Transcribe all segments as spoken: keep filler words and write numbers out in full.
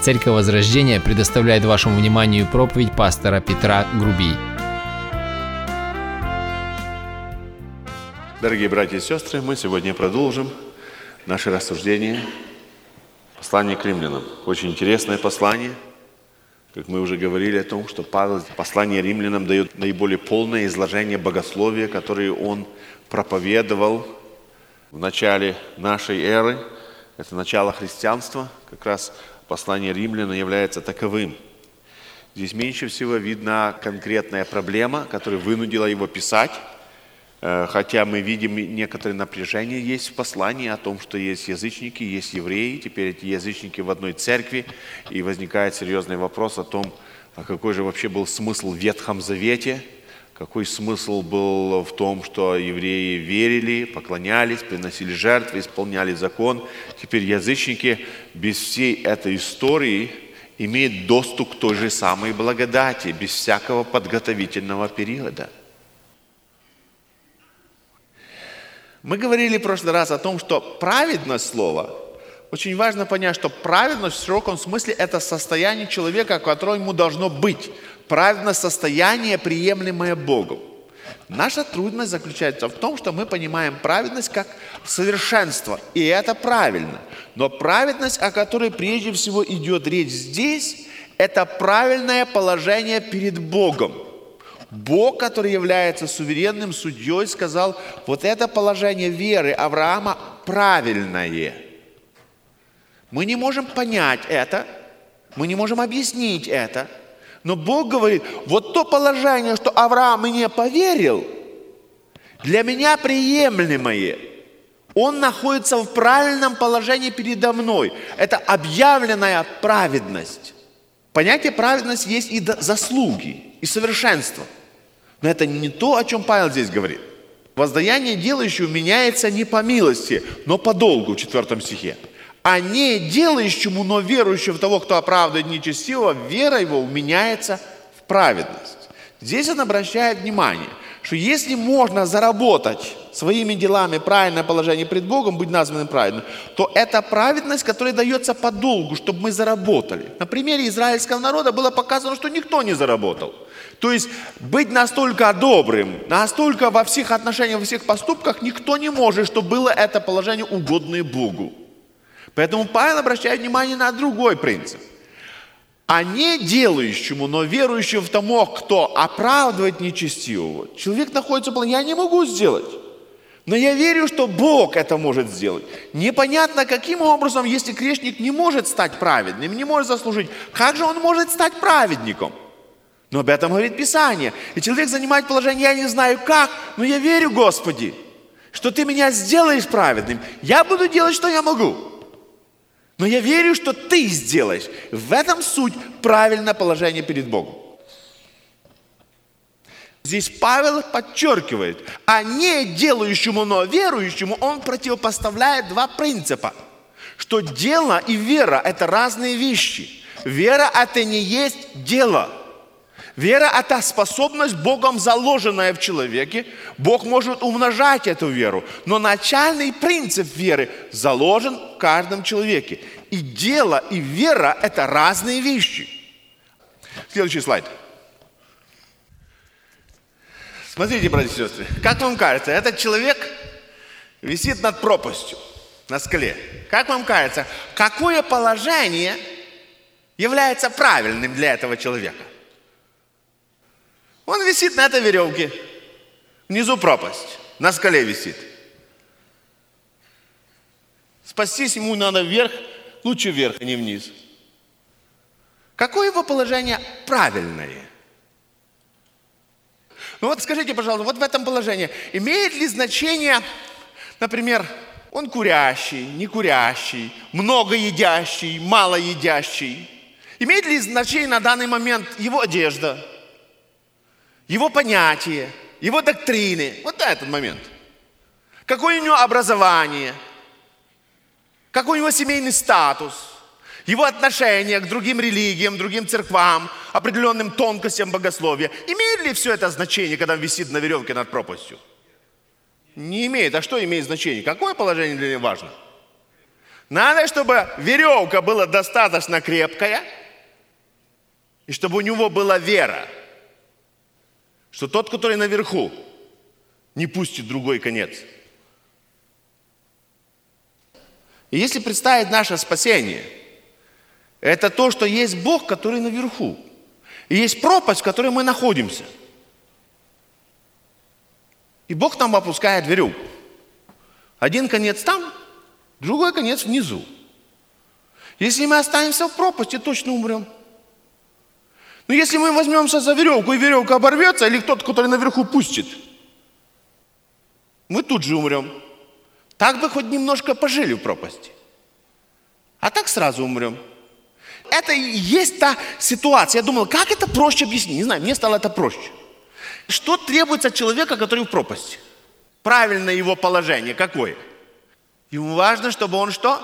Церковь Возрождения предоставляет вашему вниманию проповедь пастора Петра Грубий. Дорогие братья и сестры, мы сегодня продолжим наше рассуждение. Послание к римлянам. Очень интересное послание. Как мы уже говорили о том, что Павел в послании римлянам дает наиболее полное изложение богословия, которое он проповедовал в начале нашей эры. Это начало христианства. Как раз послание римлянам является таковым. Здесь меньше всего видна конкретная проблема, которая вынудила его писать. Хотя мы видим некоторые напряжения есть в послании о том, что есть язычники, есть евреи. Теперь эти язычники в одной церкви. И возникает серьезный вопрос о том, а какой же вообще был смысл в Ветхом Завете. Какой смысл был в том, что евреи верили, поклонялись, приносили жертвы, исполняли закон. Теперь язычники без всей этой истории имеют доступ к той же самой благодати, без всякого подготовительного периода. Мы говорили в прошлый раз о том, что праведность слова, очень важно понять, что праведность в широком смысле это состояние человека, которое ему должно быть. Праведность состояние, приемлемое Богом. Наша трудность заключается в том, что мы понимаем праведность как совершенство, и это правильно. Но праведность, о которой прежде всего идет речь здесь, это правильное положение перед Богом. Бог, который является суверенным судьей, сказал, вот это положение веры Авраама правильное. Мы не можем понять это, мы не можем объяснить это, но Бог говорит, вот то положение, что Авраам мне поверил, для меня приемлемое. Он находится в правильном положении передо мной. Это объявленная праведность. Понятие праведность есть и заслуги, и совершенство. Но это не то, о чем Павел здесь говорит. Воздаяние делающего меняется не по милости, но по долгу, в четвертом стихе. А не делающему, но верующему в того, кто оправдывает нечестивого, вера его меняется в праведность. Здесь он обращает внимание, что если можно заработать своими делами правильное положение пред Богом, быть названным праведным, то это праведность, которая дается по долгу, чтобы мы заработали. На примере израильского народа было показано, что никто не заработал. То есть быть настолько добрым, настолько во всех отношениях, во всех поступках никто не может, чтобы было это положение угодное Богу. Поэтому Павел обращает внимание на другой принцип. А не делающему, но верующему в того, кто оправдывает нечестивого. Человек находится в плане, я не могу сделать. Но я верю, что Бог это может сделать. Непонятно, каким образом, если грешник не может стать праведным, не может заслужить, как же он может стать праведником? Но об этом говорит Писание. И человек занимает положение, я не знаю как, но я верю, Господи, что Ты меня сделаешь праведным. Я буду делать, что я могу. Но я верю, что Ты сделаешь. В этом суть правильное положение перед Богом. Здесь Павел подчеркивает, а не делающему, но верующему, он противопоставляет два принципа. Что дело и вера – это разные вещи. Вера – это не есть дело. Вера – это способность Богом, заложенная в человеке. Бог может умножать эту веру. Но начальный принцип веры заложен в каждом человеке. И дело, и вера – это разные вещи. Следующий слайд. Смотрите, братья и сестры, как вам кажется, этот человек висит над пропастью, на скале. Как вам кажется, какое положение является правильным для этого человека? Он висит на этой веревке, внизу пропасть, на скале висит. Спастись ему надо вверх, лучше вверх, а не вниз. Какое его положение правильное? Ну вот скажите, пожалуйста, вот в этом положении имеет ли значение, например, он курящий, не курящий, много едящий, мало едящий? Имеет ли значение на данный момент его одежда, его понятия, его доктрины? Вот этот момент. Какое у него образование? Какой у него семейный статус? Его отношение к другим религиям, другим церквам, определенным тонкостям богословия. Имеет ли все это значение, когда он висит на веревке над пропастью? Не имеет. А что имеет значение? Какое положение для него важно? Надо, чтобы веревка была достаточно крепкая, и чтобы у него была вера, что тот, который наверху, не пустит другой конец. И если представить наше спасение, это то, что есть Бог, который наверху, и есть пропасть, в которой мы находимся. И Бог нам опускает веревку. Один конец там, другой конец внизу. Если мы останемся в пропасти, точно умрем. Но если мы возьмемся за веревку, и веревка оборвется, или кто-то, который наверху пустит, мы тут же умрем. Так бы хоть немножко пожили в пропасти. А так сразу умрем. Это и есть та ситуация. Я думал, как это проще объяснить? Не знаю, мне стало это проще. Что требуется от человека, который в пропасти? Правильное его положение какое? Ему важно, чтобы он что?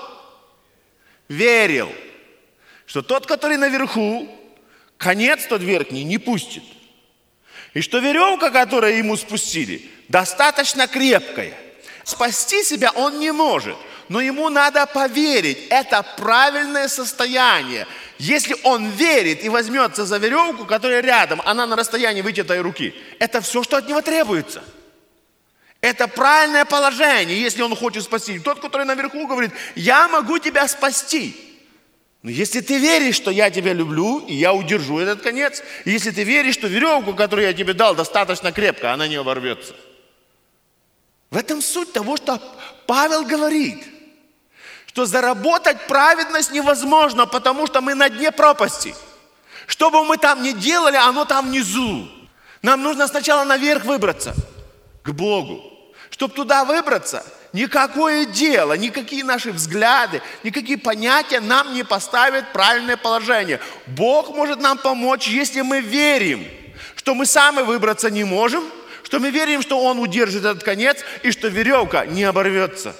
Верил, что тот, который наверху, конец тот верхний не пустит. И что веревка, которую ему спустили, достаточно крепкая. Спасти себя он не может, но ему надо поверить. Это правильное состояние. Если он верит и возьмется за веревку, которая рядом, она на расстоянии вытянутой руки, это все, что от него требуется. Это правильное положение, если он хочет спасти. Тот, который наверху, говорит, я могу тебя спасти. Но если ты веришь, что я тебя люблю, и я удержу этот конец, и если ты веришь, что веревку, которую я тебе дал, достаточно крепко, она не оборвется. В этом суть того, что Павел говорит, что заработать праведность невозможно, потому что мы на дне пропасти. Что бы мы там ни делали, оно там внизу. Нам нужно сначала наверх выбраться, к Богу. Чтобы туда выбраться, никакое дело, никакие наши взгляды, никакие понятия нам не поставят правильное положение. Бог может нам помочь, если мы верим, что мы сами выбраться не можем, что мы верим, что Он удержит этот конец и что веревка не оборвется.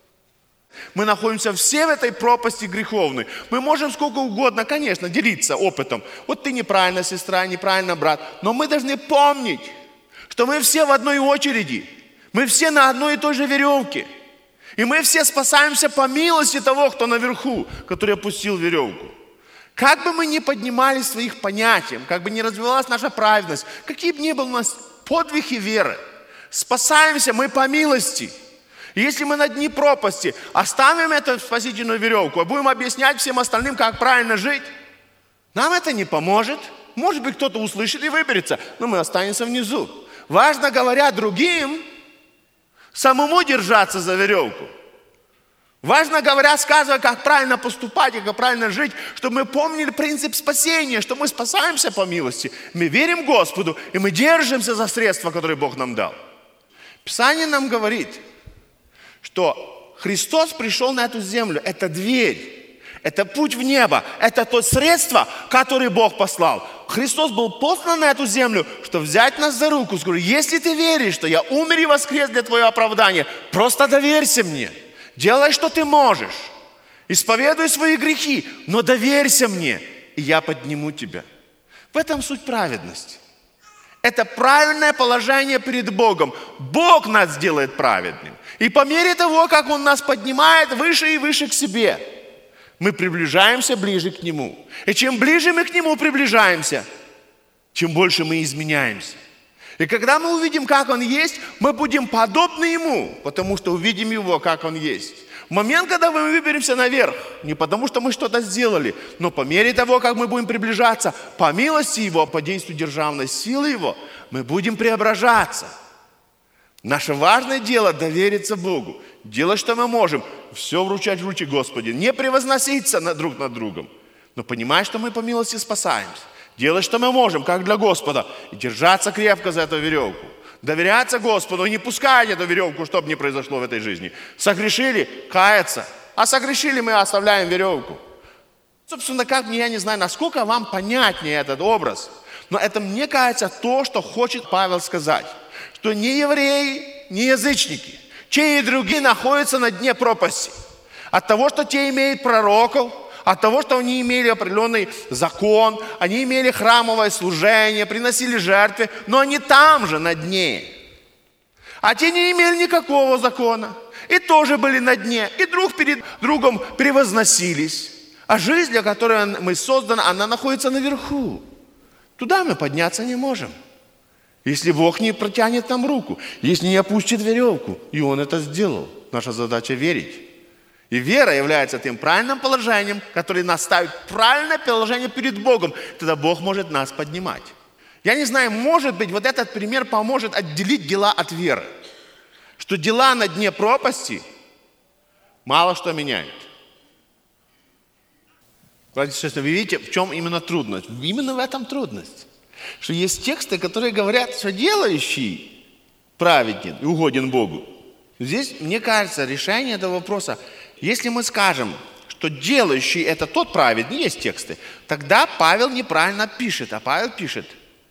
Мы находимся все в этой пропасти греховной. Мы можем сколько угодно, конечно, делиться опытом. Вот ты неправильно, сестра, неправильно, брат. Но мы должны помнить, что мы все в одной очереди. Мы все на одной и той же веревке. И мы все спасаемся по милости того, кто наверху, который опустил веревку. Как бы мы ни поднимались своих понятий, как бы ни развивалась наша праведность, какие бы ни были у нас подвиги веры, спасаемся мы по милости. И если мы на дне пропасти оставим эту спасительную веревку, а будем объяснять всем остальным, как правильно жить, нам это не поможет. Может быть, кто-то услышит и выберется, но мы останемся внизу. Важно, говоря другим, самому держаться за веревку. Важно, говоря, сказывать, как правильно поступать и как правильно жить, чтобы мы помнили принцип спасения, что мы спасаемся по милости. Мы верим Господу, и мы держимся за средства, которые Бог нам дал. Писание нам говорит, что Христос пришел на эту землю. Это дверь, это путь в небо, это то средство, которое Бог послал. Христос был послан на эту землю, чтобы взять нас за руку. Скажу, если ты веришь, что я умер и воскрес для твоего оправдания, просто доверься мне. Делай, что ты можешь. Исповедуй свои грехи, но доверься мне, и я подниму тебя. В этом суть праведности. Это правильное положение перед Богом. Бог нас сделает праведным. И по мере того, как Он нас поднимает выше и выше к себе, мы приближаемся ближе к Нему. И чем ближе мы к Нему приближаемся, тем больше мы изменяемся. И когда мы увидим, как Он есть, мы будем подобны Ему, потому что увидим Его, как Он есть. В момент, когда мы выберемся наверх, не потому что мы что-то сделали, но по мере того, как мы будем приближаться, по милости Его, по действию державной силы Его, мы будем преображаться. Наше важное дело – довериться Богу, делать, что мы можем, все вручать в руки Господи, не превозноситься друг над другом, но понимать, что мы по милости спасаемся. Делать, что мы можем, как для Господа, и держаться крепко за эту веревку. Доверяться Господу и не пускать эту веревку, что бы ни произошло в этой жизни. Согрешили – каяться. А согрешили мы – оставляем веревку. Собственно, как мне, я не знаю, насколько вам понятнее этот образ, но это, мне кажется, то, что хочет Павел сказать. Что ни евреи, ни язычники, те и другие находятся на дне пропасти. От того, что те имеют пророков, от того, что они имели определенный закон, они имели храмовое служение, приносили жертвы, но они там же, на дне. А те не имели никакого закона, и тоже были на дне, и друг перед другом превозносились. А жизнь, для которой мы созданы, она находится наверху. Туда мы подняться не можем. Если Бог не протянет нам руку, если не опустит веревку, и Он это сделал. Наша задача верить. И вера является тем правильным положением, которое нас ставит в правильное положение перед Богом. Тогда Бог может нас поднимать. Я не знаю, может быть, вот этот пример поможет отделить дела от веры. Что дела на дне пропасти мало что меняют. Братья и сестры, вы видите, в чем именно трудность? Именно в этом трудность. Что есть тексты, которые говорят, что делающий праведен и угоден Богу. Здесь, мне кажется, решение этого вопроса, если мы скажем, что делающий это тот праведный, есть тексты, тогда Павел неправильно пишет, а Павел пишет,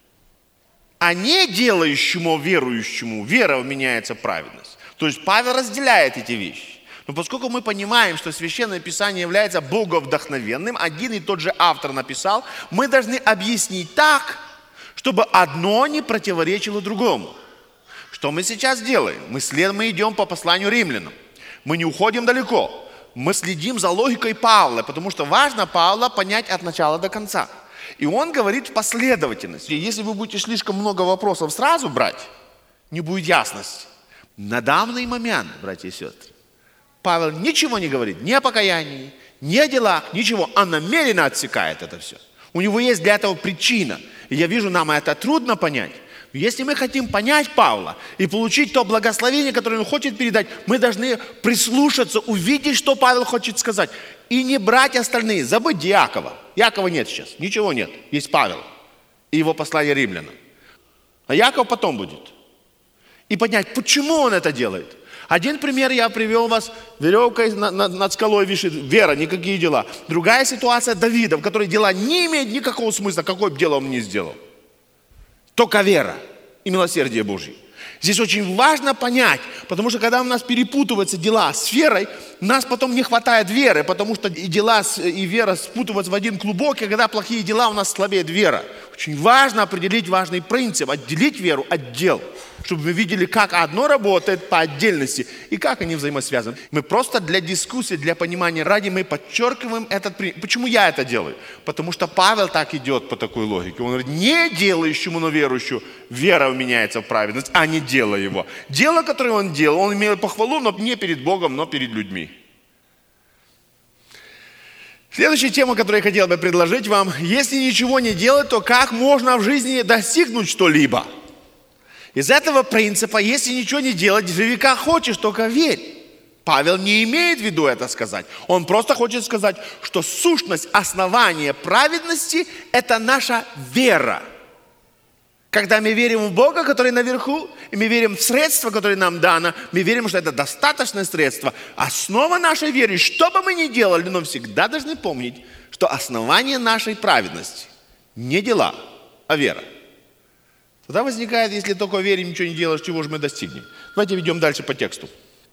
а не делающему верующему вера меняется праведность. То есть Павел разделяет эти вещи. Но поскольку мы понимаем, что Священное Писание является боговдохновенным, один и тот же автор написал, мы должны объяснить так, чтобы одно не противоречило другому. Что мы сейчас делаем? Мы следуем, мы идем по посланию римлянам. Мы не уходим далеко. Мы следим за логикой Павла, потому что важно Павла понять от начала до конца. И он говорит в последовательности. Если вы будете слишком много вопросов сразу брать, не будет ясности. На данный момент, братья и сестры, Павел ничего не говорит ни о покаянии, ни о делах, ничего. Он намеренно отсекает это все. У него есть для этого причина. И я вижу, нам это трудно понять. Но если мы хотим понять Павла и получить то благословение, которое он хочет передать, мы должны прислушаться, увидеть, что Павел хочет сказать. И не брать остальные, забыть Иакова. Иакова нет сейчас, ничего нет. Есть Павел и его послание римлянам. А Иаков потом будет. И понять, почему он это делает. Один пример я привел вас, веревкой над, над, над скалой висит, вера, никакие дела. Другая ситуация Давида, в которой дела не имеют никакого смысла, какое бы дело он ни сделал. Только вера и милосердие Божье. Здесь очень важно понять, потому что когда у нас перепутываются дела с верой, у нас потом не хватает веры, потому что и дела, и вера спутываются в один клубок, и когда плохие дела, у нас слабеет вера. Очень важно определить важный принцип, отделить веру от дел, чтобы мы видели, как одно работает по отдельности и как они взаимосвязаны. Мы просто для дискуссии, для понимания ради, мы подчеркиваем этот принцип. Почему я это делаю? Потому что Павел так идет по такой логике. Он говорит, не делающему, но верующему вера меняется в праведность, а не дело его. Дело, которое он делал, он имел похвалу, но не перед Богом, но перед людьми. Следующая тема, которую я хотел бы предложить вам. Если ничего не делать, то как можно в жизни достигнуть что-либо? Из этого принципа, если ничего не делать, живи как хочешь, только верь. Павел не имеет в виду это сказать. Он просто хочет сказать, что сущность, основание праведности – это наша вера. Когда мы верим в Бога, который наверху, и мы верим в средства, которые нам дано, мы верим, что это достаточное средство. Основа нашей веры, что бы мы ни делали, но всегда должны помнить, что основание нашей праведности не дела, а вера. Тогда возникает, если только верим, ничего не делаешь, чего же мы достигнем. Давайте идем дальше по тексту.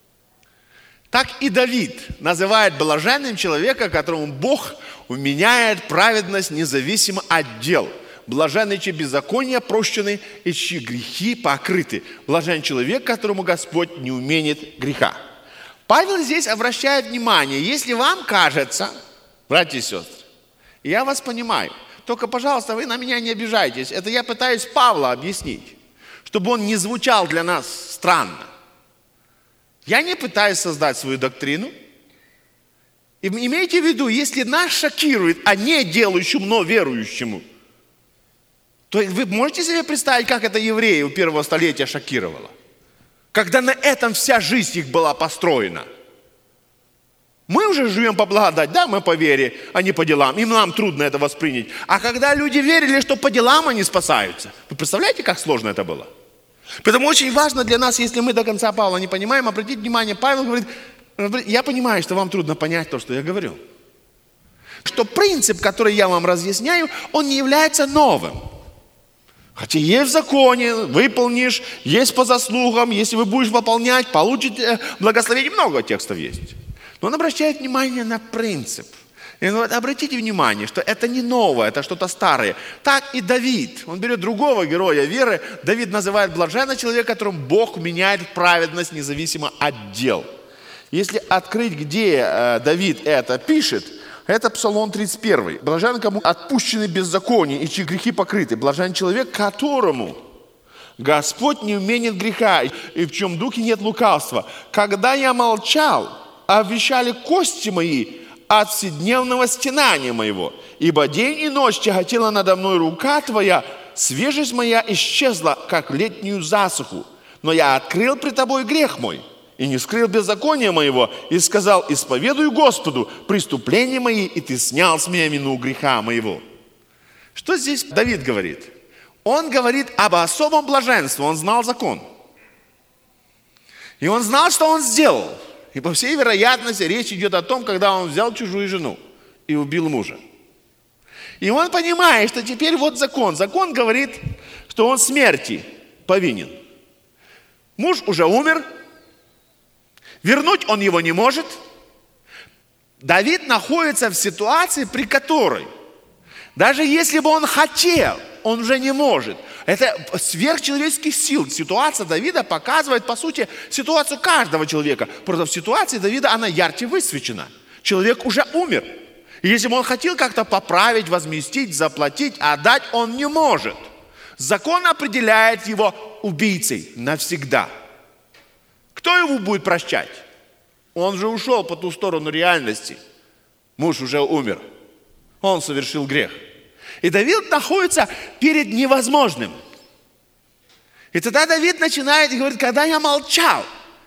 Так и Давид называет блаженным человека, которому Бог вменяет праведность независимо от дел. Блаженный, чьи беззакония прощены и чьи грехи покрыты. Блажен человек, которому Господь не уменит греха. Павел здесь обращает внимание, если вам кажется, братья и сестры, я вас понимаю, только, пожалуйста, вы на меня не обижайтесь. Это я пытаюсь Павла объяснить, чтобы он не звучал для нас странно. Я не пытаюсь создать свою доктрину. И имейте в виду, если нас шокирует, а не делающему, но верующему, то вы можете себе представить, как это евреев первого столетия шокировало? Когда на этом вся жизнь их была построена. Мы уже живем по благодати, да, мы по вере, а не по делам. И нам трудно это воспринять. А когда люди верили, что по делам они спасаются, вы представляете, как сложно это было? Поэтому очень важно для нас, если мы до конца Павла не понимаем, обратить внимание, Павел говорит, я понимаю, что вам трудно понять то, что я говорю. Что принцип, который я вам разъясняю, он не является новым. Хотя есть в законе, выполнишь, есть по заслугам, если вы будешь выполнять, получите благословение. Много текстов есть. Но он обращает внимание на принцип. И он говорит, обратите внимание, что это не новое, это что-то старое. Так и Давид. Он берет другого героя веры. Давид называет блаженным человека, которому Бог меняет праведность независимо от дел. Если открыть, где э, Давид это пишет, это Псалом тридцать один. Блажен, кому отпущены беззакония и чьи грехи покрыты. Блажен человек, которому Господь не уменит греха, и в чем духе нет лукавства. Когда я молчал, обвещали кости мои от вседневного стенания моего. Ибо день и ночь тяготела надо мной рука твоя, свежесть моя исчезла, как летнюю засуху. Но я открыл пред тобой грех мой, и не скрыл беззакония моего, и сказал: исповедую Господу преступления мои, и ты снял с меня вину греха моего. Что здесь Давид говорит? Он говорит об особом блаженстве, он знал закон. И он знал, что он сделал. И по всей вероятности речь идет о том, когда он взял чужую жену и убил мужа. И он понимает, что теперь вот закон. Закон говорит, что он смерти повинен. Муж уже умер, вернуть он его не может. Давид находится в ситуации, при которой, даже если бы он хотел, он уже не может. Это сверхчеловеческих сил. Ситуация Давида показывает, по сути, ситуацию каждого человека. Просто в ситуации Давида она ярче высвечена. Человек уже умер. И если бы он хотел как-то поправить, возместить, заплатить, отдать, он не может. Закон определяет его убийцей навсегда. Кто его будет прощать? Он же ушел по ту сторону реальности. Муж уже умер. Он совершил грех. И Давид находится перед невозможным. И тогда Давид начинает и говорит: когда я молчал,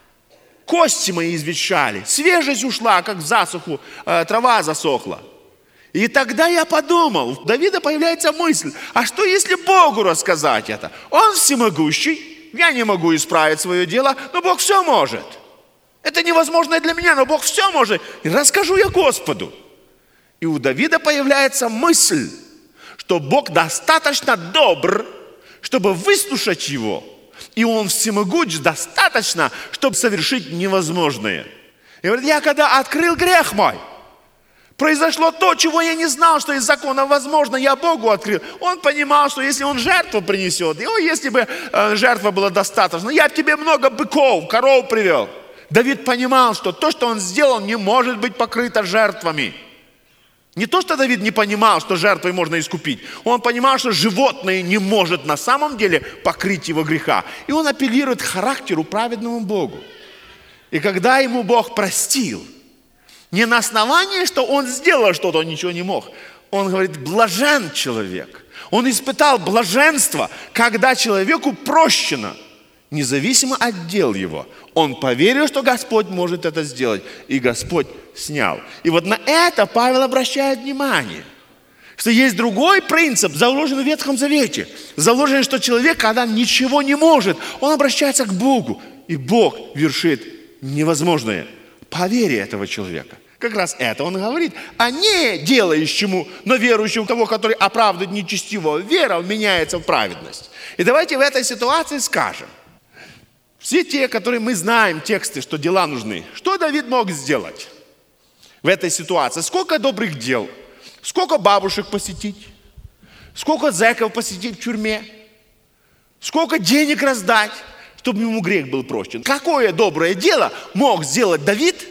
кости мои извещали, свежесть ушла, как в засуху, э, трава засохла. И тогда я подумал, у Давида появляется мысль: а что если Богу рассказать это? Он всемогущий, я не могу исправить свое дело, но Бог все может. Это невозможно для меня, но Бог все может. И расскажу я Господу. И у Давида появляется мысль, что Бог достаточно добр, чтобы выслушать его. И Он всемогущ достаточно, чтобы совершить невозможное. И говорит: я когда открыл грех мой, произошло то, чего я не знал, что из закона возможно, я Богу открыл. Он понимал, что если он жертву принесет, и если бы э, жертва была достаточно, я тебе много быков, коров привел. Давид понимал, что то, что он сделал, не может быть покрыто жертвами. Не то, что Давид не понимал, что жертвой можно искупить. Он понимал, что животное не может на самом деле покрыть его греха. И он апеллирует к характеру праведному Богу. И когда ему Бог простил, не на основании, что он сделал что-то, он ничего не мог. Он говорит: блажен человек. Он испытал блаженство, когда человеку прощено, независимо от дел его. Он поверил, что Господь может это сделать, и Господь снял. И вот на это Павел обращает внимание, что есть другой принцип, заложенный в Ветхом Завете. Заложенный, что человек, когда ничего не может, он обращается к Богу, и Бог вершит невозможное по вере этого человека. Как раз это он говорит, а не делающему, но верующему того, который оправдывает нечестивого. Вера меняется в праведность. И давайте в этой ситуации скажем. Все те, которые мы знаем тексты, что дела нужны. Что Давид мог сделать в этой ситуации? Сколько добрых дел? Сколько бабушек посетить? Сколько зэков посетить в тюрьме? Сколько денег раздать, чтобы ему грех был прощен? Какое доброе дело мог сделать Давид,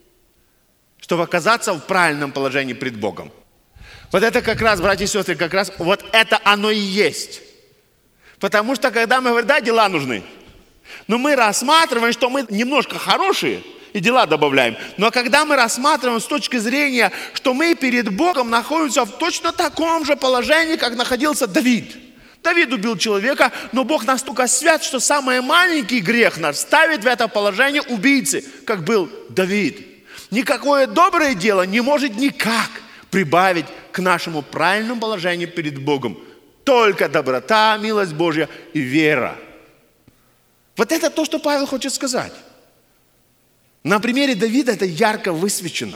чтобы оказаться в правильном положении пред Богом? Вот это как раз, братья и сестры, как раз вот это оно и есть. Потому что когда мы говорим: да, дела нужны, но мы рассматриваем, что мы немножко хорошие, и дела добавляем. Но когда мы рассматриваем с точки зрения, что мы перед Богом находимся в точно таком же положении, как находился Давид. Давид убил человека, но Бог настолько свят, что самый маленький грех наш ставит в это положение убийцы, как был Давид. Никакое доброе дело не может никак прибавить к нашему правильному положению перед Богом. Только доброта, милость Божья и вера. Вот это то, что Павел хочет сказать. На примере Давида это ярко высвечено.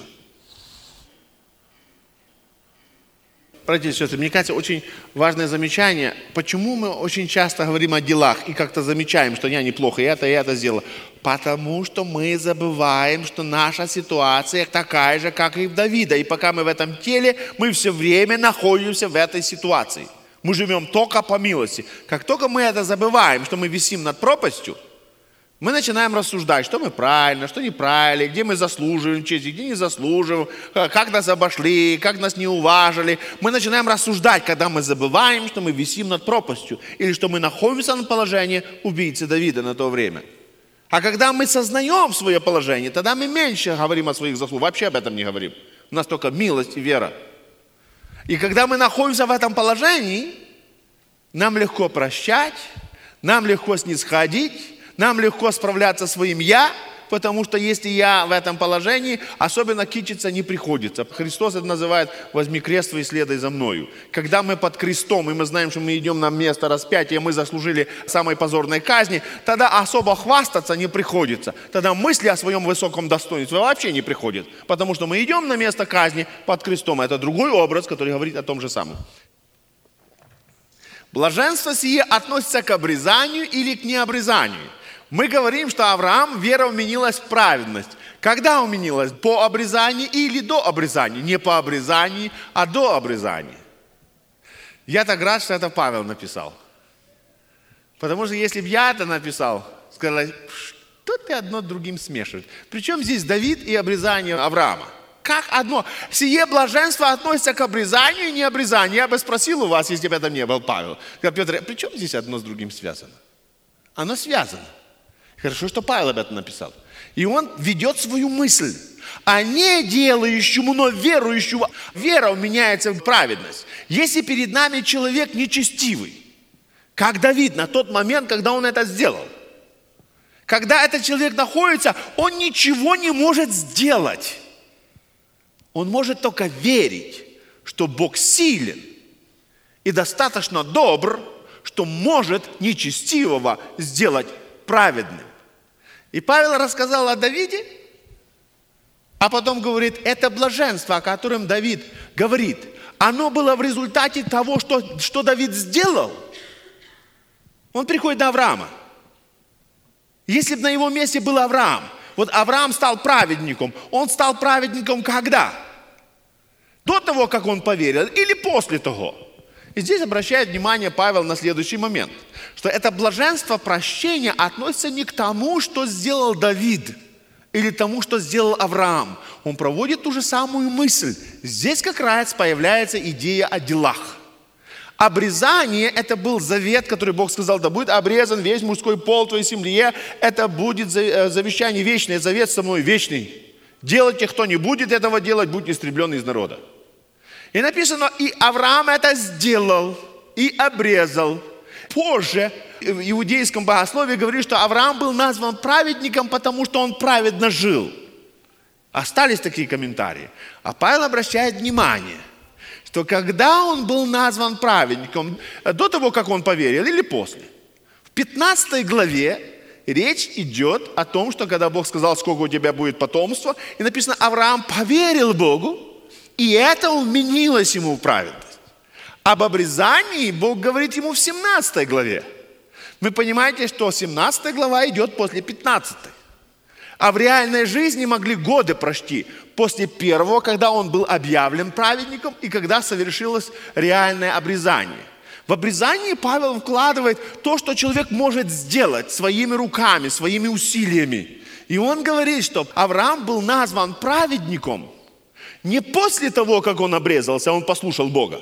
Братья и сестры, мне кажется, очень важное замечание, почему мы очень часто говорим о делах и как-то замечаем, что я неплохо и это, и это сделал. Потому что мы забываем, что наша ситуация такая же, как и у Давида. И пока мы в этом теле, мы все время находимся в этой ситуации. Мы живем только по милости. Как только мы это забываем, что мы висим над пропастью, Мы начинаем рассуждать, что мы правильно, что неправильно, где мы заслуживаем чести, где не заслуживаем, как нас обошли, как нас не уважили. Мы начинаем рассуждать, когда мы забываем, что мы висим над пропастью, или что мы находимся на положении убийцы Давида на то время. А когда мы сознаем свое положение, тогда мы меньше говорим о своих заслугах, вообще об этом не говорим. У нас только милость и вера. И когда мы находимся в этом положении, нам легко прощать, нам легко снисходить, нам легко справляться со своим «я», потому что если я в этом положении, особенно кичиться не приходится. Христос это называет «возьми крест твой и следуй за мною». Когда мы под крестом, и мы знаем, что мы идем на место распятия, мы заслужили самой позорной казни, тогда особо хвастаться не приходится. Тогда мысли о своем высоком достоинстве вообще не приходят, потому что мы идем на место казни под крестом. Это другой образ, который говорит о том же самом. Блаженство сие относится к обрезанию или к необрезанию. Мы говорим, что Авраам, вера уменилась в праведность. Когда уменилась? По обрезанию или до обрезания? Не по обрезанию, а до обрезания. Я так рад, что это Павел написал. Потому что если бы я это написал, сказали, что ты одно другим смешиваешь. Причем здесь Давид и обрезание Авраама. Как одно? Сие блаженство относится к обрезанию и необрезанию. Я бы спросил у вас, если бы это не был Павел. Сказал, Петр, при чем здесь одно с другим связано? Оно связано. Хорошо, что Павел об этом написал. И он ведет свою мысль. А не делающему, но верующему. Вера меняется в праведность. Если перед нами человек нечестивый, как Давид на тот момент, когда он это сделал. Когда этот человек находится, он ничего не может сделать. Он может только верить, что Бог силен и достаточно добр, что может нечестивого сделать праведным. И Павел рассказал о Давиде, а потом говорит, это блаженство, о котором Давид говорит, оно было в результате того, что, что Давид сделал. Он приходит на Авраама. Если бы на его месте был Авраам, вот Авраам стал праведником, он стал праведником когда? До того, как он поверил, или после того? И здесь обращает внимание Павел на следующий момент, что это блаженство прощения относится не к тому, что сделал Давид, или тому, что сделал Авраам. Он проводит ту же самую мысль. Здесь как раз появляется идея о делах. Обрезание – это был завет, который Бог сказал, да будет обрезан весь мужской пол в твоей семье, это будет завещание вечное, завет со мной вечный. Делайте, кто не будет этого делать, будет истреблен из народа. И написано, и Авраам это сделал, и обрезал. Позже в иудейском богословии говорит, что Авраам был назван праведником, потому что он праведно жил. Остались такие комментарии. А Павел обращает внимание, что когда он был назван праведником, до того, как он поверил, или после, в пятнадцатой главе речь идет о том, что когда Бог сказал, сколько у тебя будет потомства, и написано, Авраам поверил Богу, и это вменилось ему в праведность. Об обрезании Бог говорит ему в семнадцатой главе. Вы понимаете, что семнадцатая глава идет после пятнадцатой. А в реальной жизни могли годы пройти после первого, когда он был объявлен праведником, и когда совершилось реальное обрезание. В обрезании Павел вкладывает то, что человек может сделать своими руками, своими усилиями. И он говорит, что Авраам был назван праведником не после того, как он обрезался, он послушал Бога,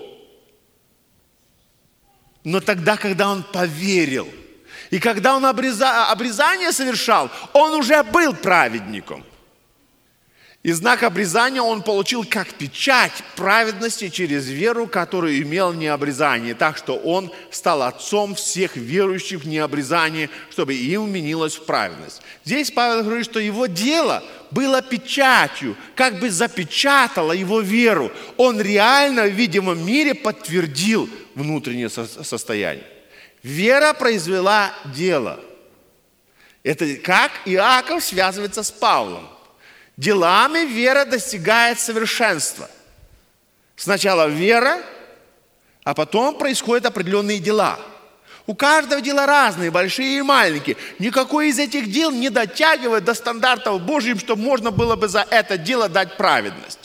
но тогда, когда он поверил. И когда он обреза... обрезание совершал, он уже был праведником. И знак обрезания он получил как печать праведности через веру, которую имел в необрезании. Так что он стал отцом всех верующих в необрезании, чтобы им вменилось в праведность. Здесь Павел говорит, что его дело было печатью, как бы запечатало его веру. Он реально в видимом мире подтвердил внутреннее состояние. Вера произвела дело. Это как Иаков связывается с Павлом. Делами вера достигает совершенства. Сначала вера, а потом происходят определенные дела. У каждого дела разные, большие и маленькие. Никакой из этих дел не дотягивает до стандартов Божьих, чтобы можно было бы за это дело дать праведность.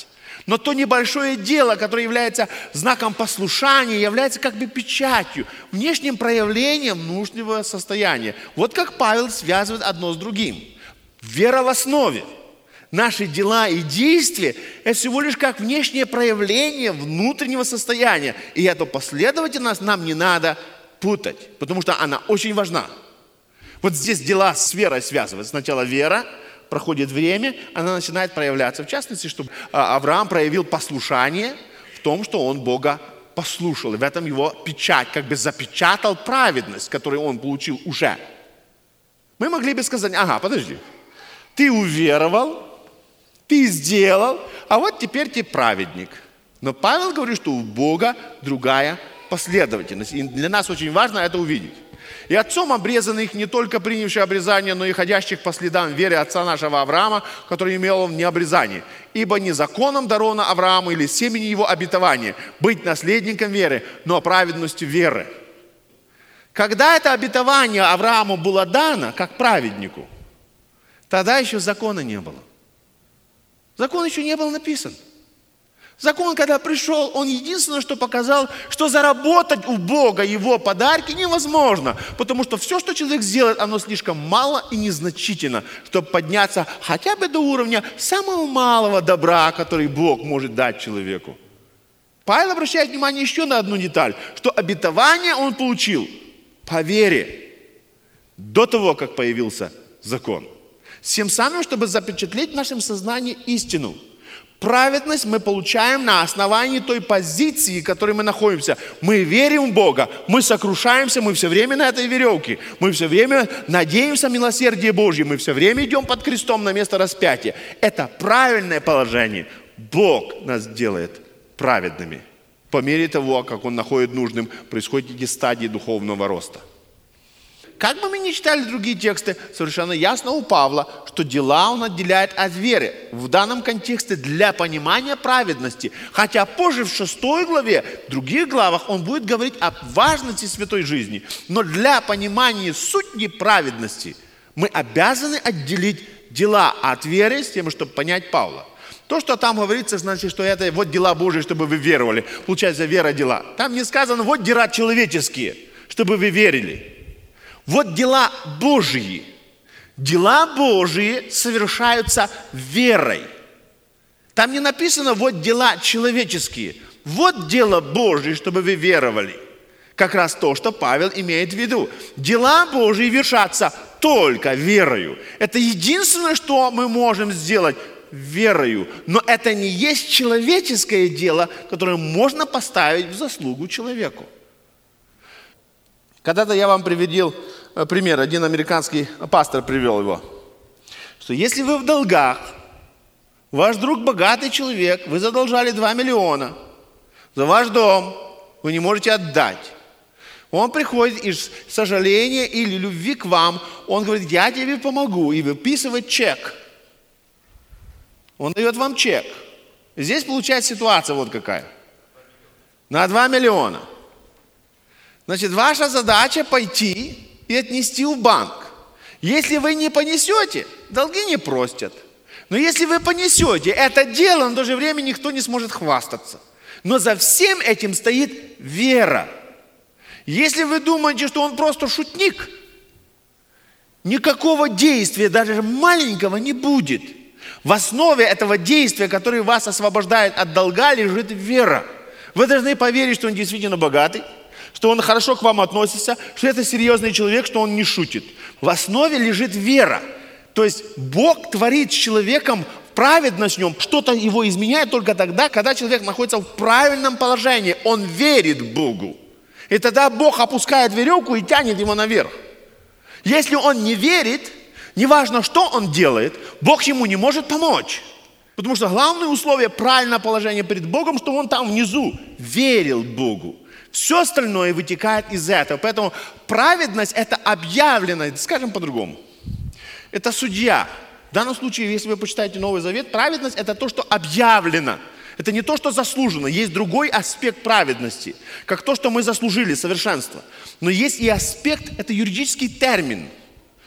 Но то небольшое дело, которое является знаком послушания, является как бы печатью, внешним проявлением нужного состояния. Вот как Павел связывает одно с другим. Вера в основе. Наши дела и действия – это всего лишь как внешнее проявление внутреннего состояния. И эту последовательность нам не надо путать, потому что она очень важна. Вот здесь дела с верой связывают. Сначала вера, проходит время, она начинает проявляться. В частности, чтобы Авраам проявил послушание в том, что он Бога послушал. И в этом его печать, как бы запечатал праведность, которую он получил уже. Мы могли бы сказать: ага, подожди, ты уверовал, ты сделал, а вот теперь ты праведник. Но Павел говорит, что у Бога другая последовательность. И для нас очень важно это увидеть. И отцом обрезанных, не только принявших обрезание, но и ходящих по следам веры отца нашего Авраама, который имел в необрезании. Ибо не законом даровано Аврааму или семени его обетования быть наследником веры, но праведностью веры. Когда это обетование Аврааму было дано, как праведнику, тогда еще закона не было. Закон еще не был написан. Закон, когда пришел, он единственное, что показал, что заработать у Бога его подарки невозможно. Потому что все, что человек сделает, оно слишком мало и незначительно, чтобы подняться хотя бы до уровня самого малого добра, который Бог может дать человеку. Павел обращает внимание еще на одну деталь, что обетование он получил по вере до того, как появился закон. С тем самым, чтобы запечатлеть в нашем сознании истину. Праведность мы получаем на основании той позиции, в которой мы находимся. Мы верим в Бога, мы сокрушаемся, мы все время на этой веревке. Мы все время надеемся на милосердие Божье, мы все время идем под крестом на место распятия. Это правильное положение. Бог нас делает праведными. По мере того, как Он находит нужным, происходят эти стадии духовного роста. Как бы мы ни читали другие тексты, совершенно ясно у Павла, что дела он отделяет от веры. В данном контексте для понимания праведности. Хотя позже в шестой главе, в других главах он будет говорить о важности святой жизни. Но для понимания сути праведности мы обязаны отделить дела от веры с тем, чтобы понять Павла. То, что там говорится, значит, что это вот дела Божьи, чтобы вы веровали. Получается, вера дела. Там не сказано, вот дела человеческие, чтобы вы верили. Вот дела Божьи. Дела Божьи совершаются верой. Там не написано, вот дела человеческие. Вот дело Божье, чтобы вы веровали. Как раз то, что Павел имеет в виду. Дела Божьи вершатся только верою. Это единственное, что мы можем сделать верою. Но это не есть человеческое дело, которое можно поставить в заслугу человеку. Когда-то я вам приводил пример, один американский пастор привел его, что если вы в долгах, ваш друг богатый человек, вы задолжали два миллиона за ваш дом, вы не можете отдать. Он приходит из сожаления или любви к вам, он говорит, я тебе помогу, и выписывает чек. Он дает вам чек. И здесь получается ситуация вот какая. На два миллиона. Значит, ваша задача пойти и отнести в банк. Если вы не понесете, долги не простят. Но если вы понесете это дело, в то же время никто не сможет хвастаться. Но за всем этим стоит вера. Если вы думаете, что он просто шутник, никакого действия, даже маленького, не будет. В основе этого действия, которое вас освобождает от долга, лежит вера. Вы должны поверить, что он действительно богатый, что он хорошо к вам относится, что это серьезный человек, что он не шутит. В основе лежит вера. То есть Бог творит с человеком праведность в нем, что-то его изменяет только тогда, когда человек находится в правильном положении. Он верит Богу. И тогда Бог опускает веревку и тянет его наверх. Если он не верит, неважно, что он делает, Бог ему не может помочь. Потому что главное условие правильного положения перед Богом, что он там внизу верил Богу. Все остальное вытекает из этого. Поэтому праведность – это объявлено, скажем по-другому. Это судья. В данном случае, если вы почитаете Новый Завет, праведность – это то, что объявлено. Это не то, что заслужено. Есть другой аспект праведности, как то, что мы заслужили, совершенство. Но есть и аспект – это юридический термин.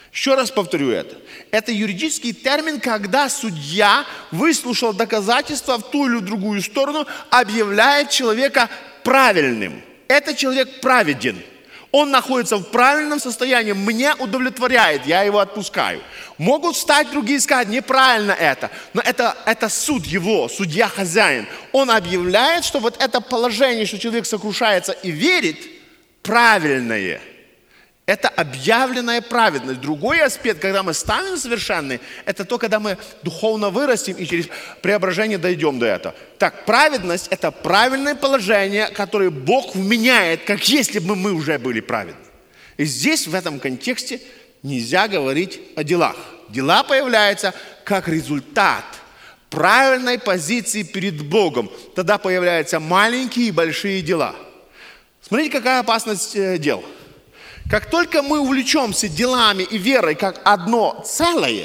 Еще раз повторю это. Это юридический термин, когда судья, выслушал доказательства в ту или другую сторону, объявляет человека правильным. Этот человек праведен. Он находится в правильном состоянии, меня удовлетворяет, я его отпускаю. Могут встать другие и сказать, неправильно это, но это, это суд его, судья-хозяин. Он объявляет, что вот это положение, что человек сокрушается и верит, правильное. Это объявленная праведность. Другой аспект, когда мы станем совершенны, это то, когда мы духовно вырастем и через преображение дойдем до этого. Так, праведность – это правильное положение, которое Бог вменяет, как если бы мы уже были праведны. И здесь, в этом контексте, нельзя говорить о делах. Дела появляются как результат правильной позиции перед Богом. Тогда появляются маленькие и большие дела. Смотрите, какая опасность дел. Как только мы увлечемся делами и верой как одно целое,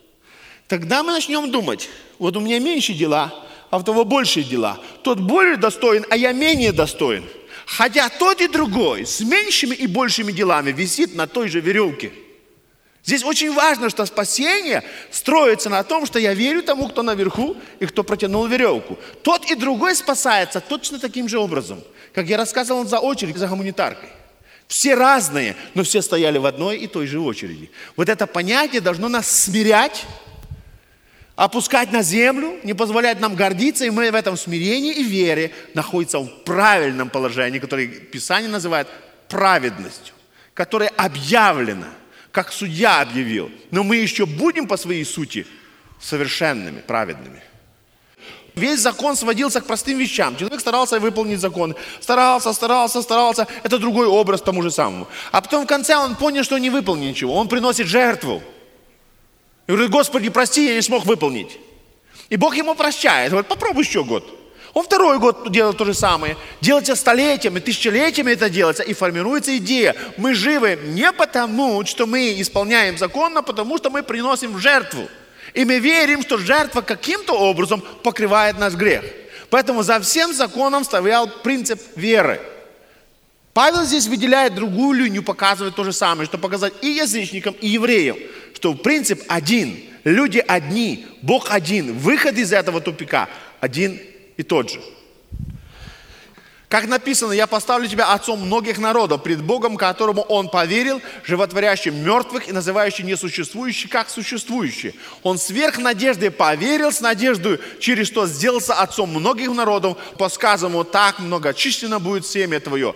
тогда мы начнем думать, вот у меня меньше дела, а у того больше дела. Тот более достоин, а я менее достоин. Хотя тот и другой с меньшими и большими делами висит на той же веревке. Здесь очень важно, что спасение строится на том, что я верю тому, кто наверху и кто протянул веревку. Тот и другой спасается точно таким же образом, как я рассказывал за очередь за гуманитаркой. Все разные, но все стояли в одной и той же очереди. Вот это понятие должно нас смирять, опускать на землю, не позволять нам гордиться, и мы в этом смирении и вере находимся в правильном положении, которое Писание называет праведностью, которое объявлено, как судья объявил. Но мы еще будем по своей сути совершенными, праведными. Весь закон сводился к простым вещам. Человек старался выполнить закон. Старался, старался, старался. Это другой образ тому же самому. А потом в конце он понял, что не выполнил ничего. Он приносит жертву. И говорит, Господи, прости, я не смог выполнить. И Бог ему прощает. Говорит, попробуй еще год. Он второй год делает то же самое. Делается столетиями, тысячелетиями это делается. И формируется идея. Мы живы не потому, что мы исполняем закон, но потому, что мы приносим в жертву. И мы верим, что жертва каким-то образом покрывает наш грех. Поэтому за всем законом стоял принцип веры. Павел здесь выделяет другую линию, показывает то же самое, что показать и язычникам, и евреям, что принцип один, люди одни, Бог один, выход из этого тупика один и тот же. Как написано, я поставлю тебя отцом многих народов пред Богом, которому он поверил, животворящим мертвых и называющим несуществующие как существующие. Он сверх надежды поверил с надеждой, через что сделался отцом многих народов, по сказанному так многочисленно будет семя твое.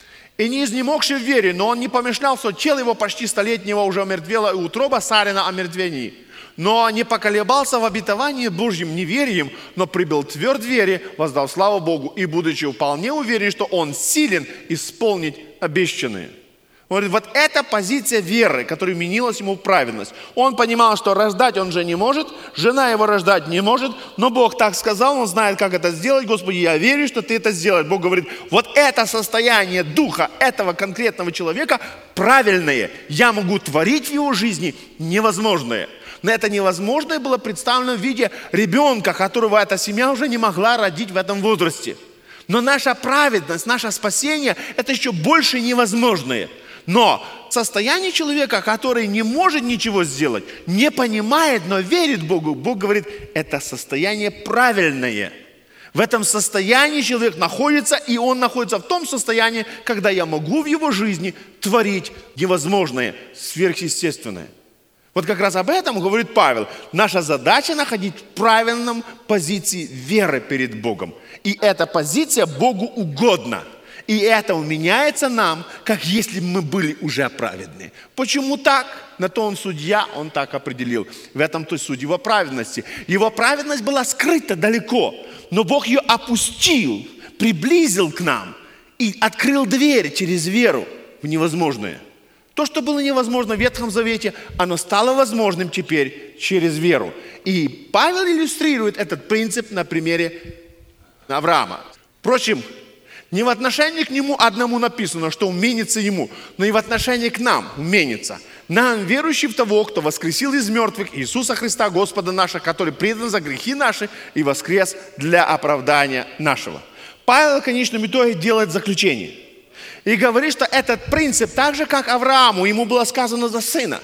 И не изнемогший в вере, но он не помышлял, что тело его почти столетнего уже омертвело, и утроба Сарина о мертвении. Но не поколебался в обетовании Божьим неверием, но прибыл тверд в вере, воздав славу Богу, и будучи вполне уверен, что он силен исполнить обещанное. Он говорит, вот эта позиция веры, которая менилась ему в праведность. Он понимал, что рождать он же не может, жена его рождать не может, но Бог так сказал, он знает, как это сделать. Господи, я верю, что ты это сделаешь. Бог говорит, вот это состояние духа этого конкретного человека правильное. Я могу творить в его жизни невозможное. Но это невозможное было представлено в виде ребенка, которого эта семья уже не могла родить в этом возрасте. Но наша праведность, наше спасение – это еще больше невозможное. Но состояние человека, который не может ничего сделать, не понимает, но верит Богу, Бог говорит, это состояние правильное. В этом состоянии человек находится, и он находится в том состоянии, когда я могу в его жизни творить невозможное, сверхъестественное. Вот как раз об этом говорит Павел. Наша задача находить в правильном позиции веры перед Богом. И эта позиция Богу угодна. И это уменяется нам, как если бы мы были уже праведны. Почему так? На то он судья, он так определил. В этом-то суть его праведности. Его праведность была скрыта далеко, но Бог ее опустил, приблизил к нам и открыл дверь через веру в невозможное. То, что было невозможно в Ветхом Завете, оно стало возможным теперь через веру. И Павел иллюстрирует этот принцип на примере Авраама. Впрочем, не в отношении к нему одному написано, что уменится ему, но и в отношении к нам уменится. Нам, верующим в того, кто воскресил из мертвых Иисуса Христа, Господа нашего, который предан за грехи наши и воскрес для оправдания нашего. Павел в конечном итоге делает заключение. И говорит, что этот принцип, так же как Аврааму, ему было сказано за сына.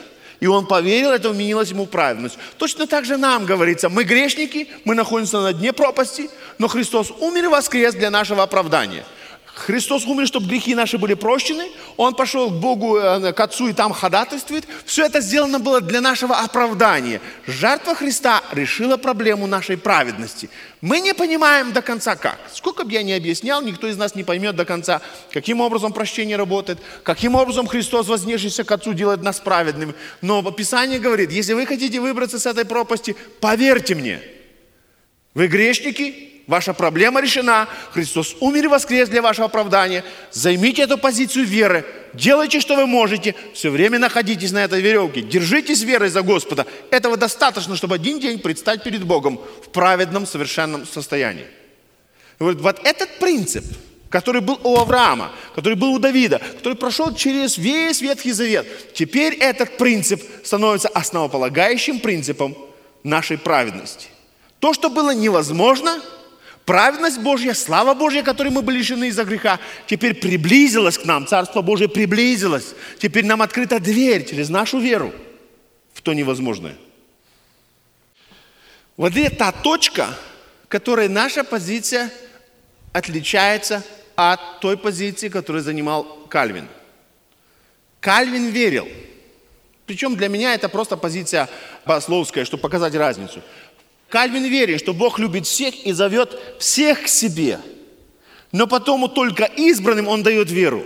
И он поверил, это вменилось ему в праведность. Точно так же нам говорится, мы грешники, мы находимся на дне пропасти, но Христос умер и воскрес для нашего оправдания. Христос умер, чтобы грехи наши были прощены. Он пошел к Богу, к Отцу и там ходатайствует. Все это сделано было для нашего оправдания. Жертва Христа решила проблему нашей праведности. Мы не понимаем до конца как. Сколько бы я ни объяснял, никто из нас не поймет до конца, каким образом прощение работает, каким образом Христос, вознесшийся к Отцу, делает нас праведными. Но Писание говорит, если вы хотите выбраться с этой пропасти, поверьте мне, вы грешники, ваша проблема решена, Христос умер и воскрес для вашего оправдания. Займите эту позицию веры, делайте, что вы можете, все время находитесь на этой веревке, держитесь верой за Господа. Этого достаточно, чтобы один день предстать перед Богом в праведном, совершенном состоянии. Вот, вот этот принцип, который был у Авраама, который был у Давида, который прошел через весь Ветхий Завет, теперь этот принцип становится основополагающим принципом нашей праведности. То, что было невозможно, праведность Божья, слава Божья, которой мы были лишены из-за греха, теперь приблизилась к нам, Царство Божие приблизилось. Теперь нам открыта дверь через нашу веру в то невозможное. Вот это та точка, которой наша позиция отличается от той позиции, которую занимал Кальвин. Кальвин верил. Причем для меня это просто позиция богословская, чтобы показать разницу. Кальвин верит, что Бог любит всех и зовет всех к себе. Но потом только избранным Он дает веру.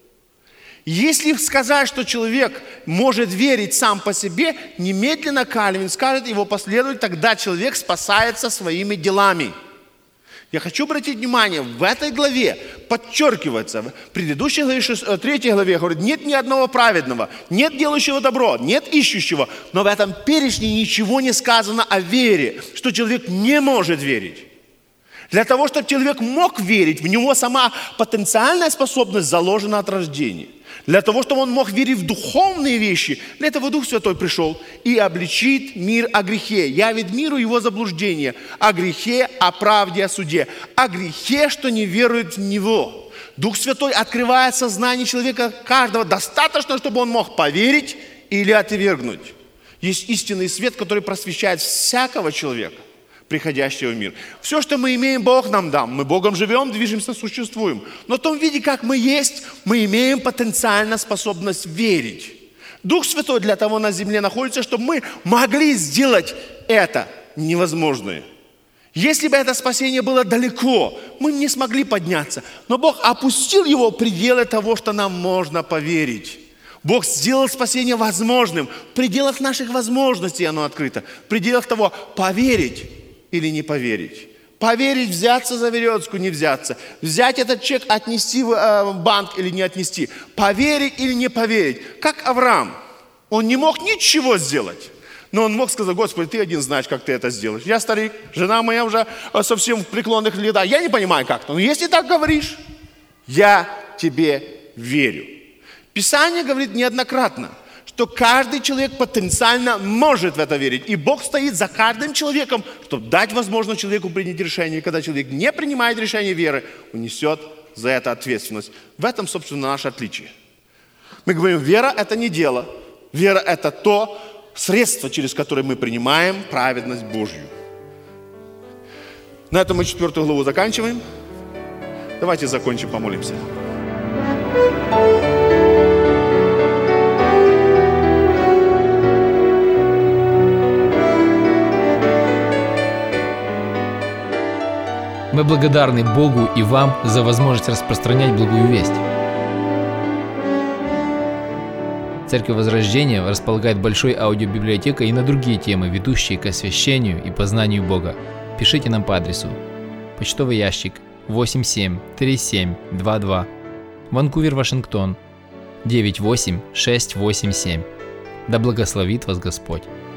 Если сказать, что человек может верить сам по себе, немедленно Кальвин скажет, его последовать, тогда человек спасается своими делами. Я хочу обратить внимание, в этой главе подчеркивается, в предыдущей главе, третьей главе, говорит, нет ни одного праведного, нет делающего добро, нет ищущего, но в этом перечне ничего не сказано о вере, что человек не может верить. Для того, чтобы человек мог верить, в него сама потенциальная способность заложена от рождения. Для того, чтобы он мог верить в духовные вещи, для этого Дух Святой пришел и обличит мир о грехе, явит миру его заблуждение, о грехе, о правде, о суде, о грехе, что не верует в Него. Дух Святой открывает сознание человека каждого достаточно, чтобы он мог поверить или отвергнуть. Есть истинный свет, который просвещает всякого человека, приходящего в мир. Все, что мы имеем, Бог нам дал. Мы Богом живем, движемся, существуем. Но в том виде, как мы есть, мы имеем потенциально способность верить. Дух Святой для того на земле находится, чтобы мы могли сделать это невозможное. Если бы это спасение было далеко, мы не смогли подняться. Но Бог опустил его в пределы того, что нам можно поверить. Бог сделал спасение возможным. В пределах наших возможностей оно открыто. В пределах того, поверить или не поверить. Поверить, взяться за веревочку, не взяться. Взять этот чек, отнести в банк или не отнести. Поверить или не поверить. Как Авраам. Он не мог ничего сделать. Но он мог сказать, Господи, Ты один знаешь, как Ты это сделаешь. Я старик, жена моя уже совсем в преклонных летах. Я не понимаю, как это. Но если так говоришь, я Тебе верю. Писание говорит неоднократно, что каждый человек потенциально может в это верить. И Бог стоит за каждым человеком, чтобы дать возможность человеку принять решение. И когда человек не принимает решение веры, он несет за это ответственность. В этом, собственно, наше отличие. Мы говорим, вера – это не дело. Вера – это то средство, через которое мы принимаем праведность Божью. На этом мы четвертую главу заканчиваем. Давайте закончим, помолимся. Мы благодарны Богу и вам за возможность распространять благую весть. Церковь Возрождения располагает большой аудиобиблиотекой и на другие темы, ведущие к освящению и познанию Бога. Пишите нам по адресу: почтовый ящик восемь семь три семь два два, Ванкувер, Вашингтон девять восемь шесть восемь семь. Да благословит вас Господь!